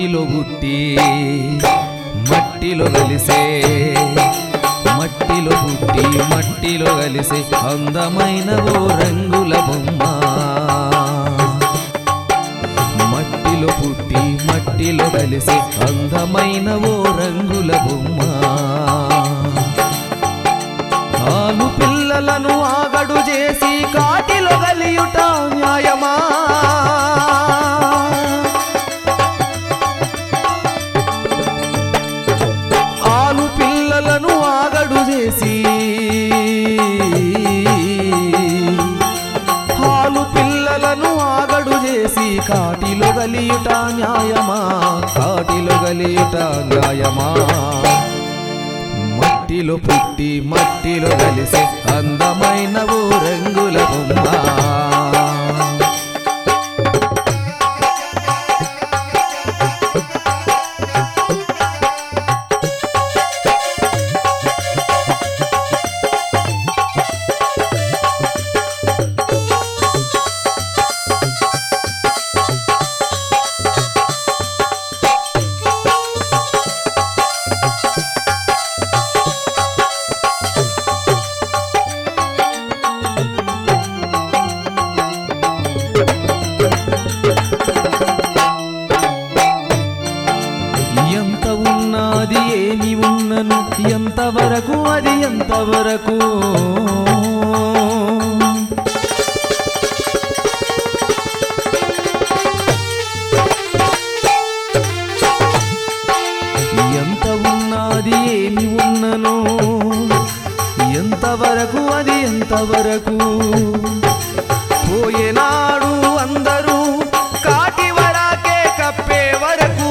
మట్టిలో పుట్టి మట్టిలో కలిసే మట్టిలో పుట్టి మట్టిలో కలిసే అందమైన ఓ రంగుల బొమ్మ మట్టిలో పుట్టి మట్టిలో కలిసే అందమైన ఓ రంగుల బొమ్మ ఆలు పిల్లలను ఆగడు చేసి కాటిలో గలియుట న్యాయమా ఆలు పిల్లలను ఆగడు చేసి ఆలు పిల్లలను ఆగడు చేసి కాటిలో గలియుట న్యాయమా కాటిలో గలియుట న్యాయమా మట్టిలో పుట్టి మట్టిలో కలిసే అందమైన ఓ రంగుల బొమ్మ ఎంత ఉన్నది ఏమి ఉన్నను ఎంతవరకు అది ఎంతవరకు ఎంత ఉన్నది ఏమి ఉన్నను ఎంతవరకు అది ఎంతవరకు పోయేనాడు అందరూ కాటి వరాకే కప్పే వరకు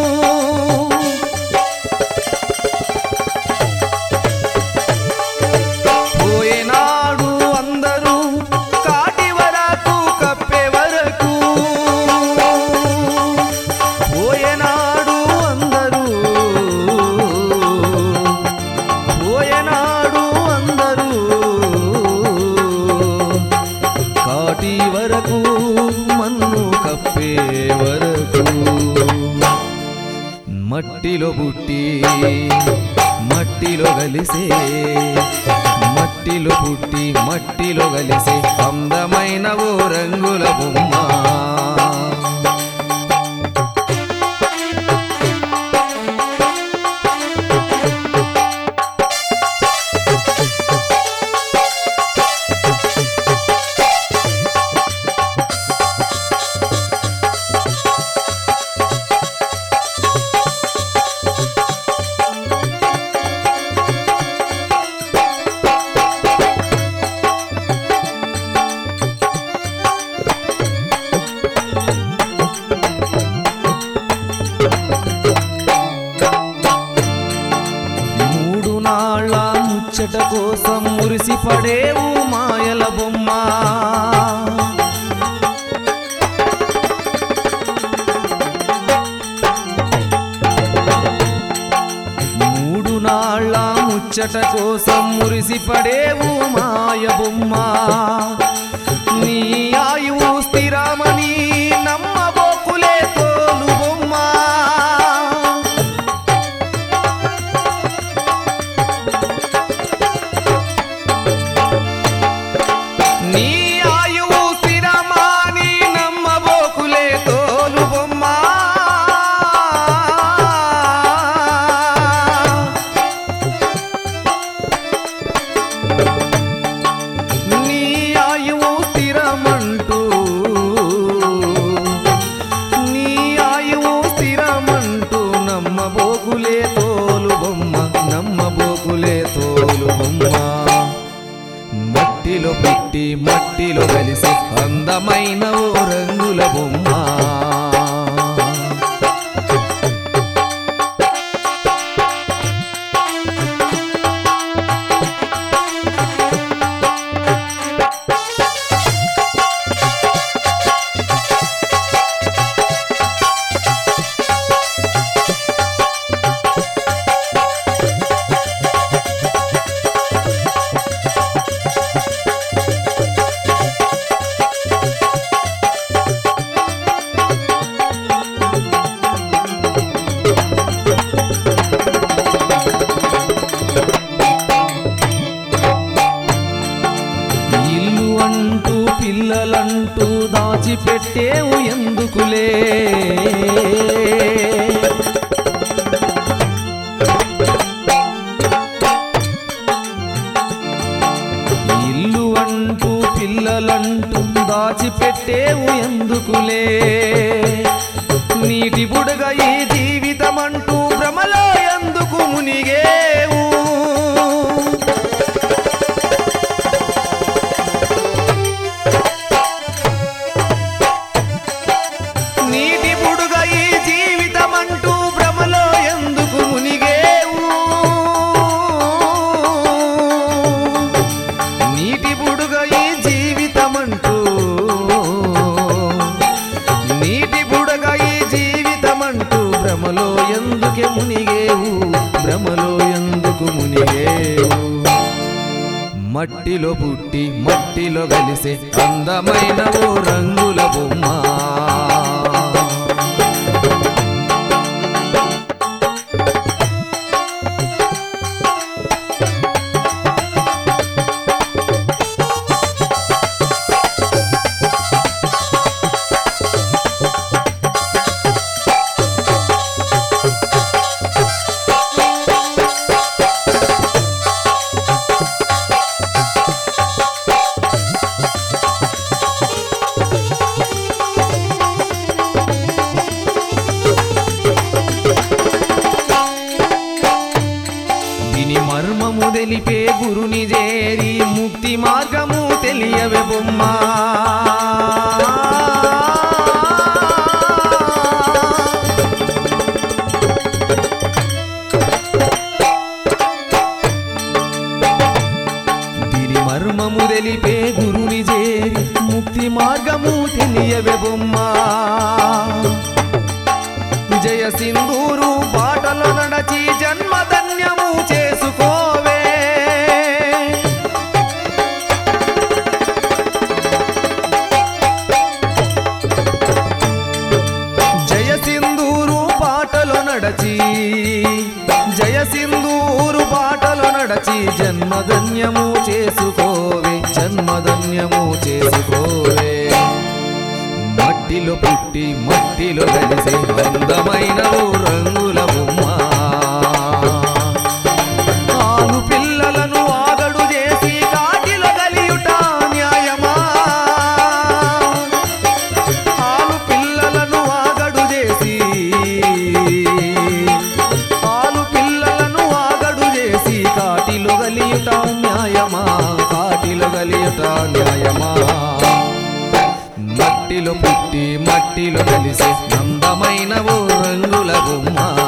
పోయేనాడు అందరూ కాటి వరకు కప్పే వరకు పోయేనాడు అందరూ పోయేనాడు అందరూ కాటి వరకు మన్ను కప్పే వరకు మట్టిలో పుట్టి మట్టిలో కలిసే మట్టిలో పుట్టి మట్టిలో కలిసే అందమైన ఓ రంగుల బొమ్మ ముచ్చట కోసం మురిసిపడేవు మాయల బొమ్మ మూడు నాళ్ళ ముచ్చట కోసం మురిసిపడేవు మాయ బొమ్మ నీ ఆయువు స్థిరమని నమ్మబోకులే తోలు బొమ్మ నీ ఆయువు స్థిరమాని నమ్మబోకులే తోలు బొమ్మ నీ ఆయువు స్థిరమంటూ నీ ఆయువు స్థిరమంటూ నమ్మబోకులే తోలు బొమ్మ నమ్మబోకులే తోలు బొమ్మ మట్టిలో పుట్టి మట్టిలో కలిసి అందమైన ఓ రంగుల బొమ్మ జీవితమంటూ భ్రమలో ఎందుకు మునిగేవు నీటి బుడుగ ఈ జీవితమంటూ భ్రమలో ఎందుకు మునిగేవు నీటి బుడుగ ఈ జీవితమంటూ నీటి బుడగ ఈ జీవితమంటూ భ్రమలో ఎందుకే మునిగేవు భ్రమలో ఎందుకు మునిగేవు మట్టిలో పుట్టి మట్టిలో కలిసే అందమైన ఓ రంగుల బొమ్మ మర్మము తెలిపే గురుని చేరి ముక్తి మార్గము తెలియవే బొమ్మ దీని మర్మము తెలిపే గురుని చేరి ముక్తి మార్గము తెలియవే బొమ్మ జయ సింధూరు బాటలో నడచి జన్మధన్యము చేసుకోవే జయ సింధూరు బాటలో నడచి జయ సింధూరు బాటలో నడచి జన్మధన్యము చేసుకోవే జన్మధన్యము చేసుకోవే మట్టిలో పుట్టి మట్టిలో కలిసే అందమైన ఓ రంగుల బొమ్మ ఆలు పిల్లలను ఆగడు చేసి కాటిలో కలియుట న్యాయమా ఆలు పిల్లలను ఆగడు చేసి ఆలు పిల్లలను ఆగడు చేసి కాటిలో కలియుట న్యాయమా కాటిలో కలియుట న్యాయమా మట్టిలో పుట్టి మట్టిలో కలిసి అందమైన ఓ రంగుల బొమ్మ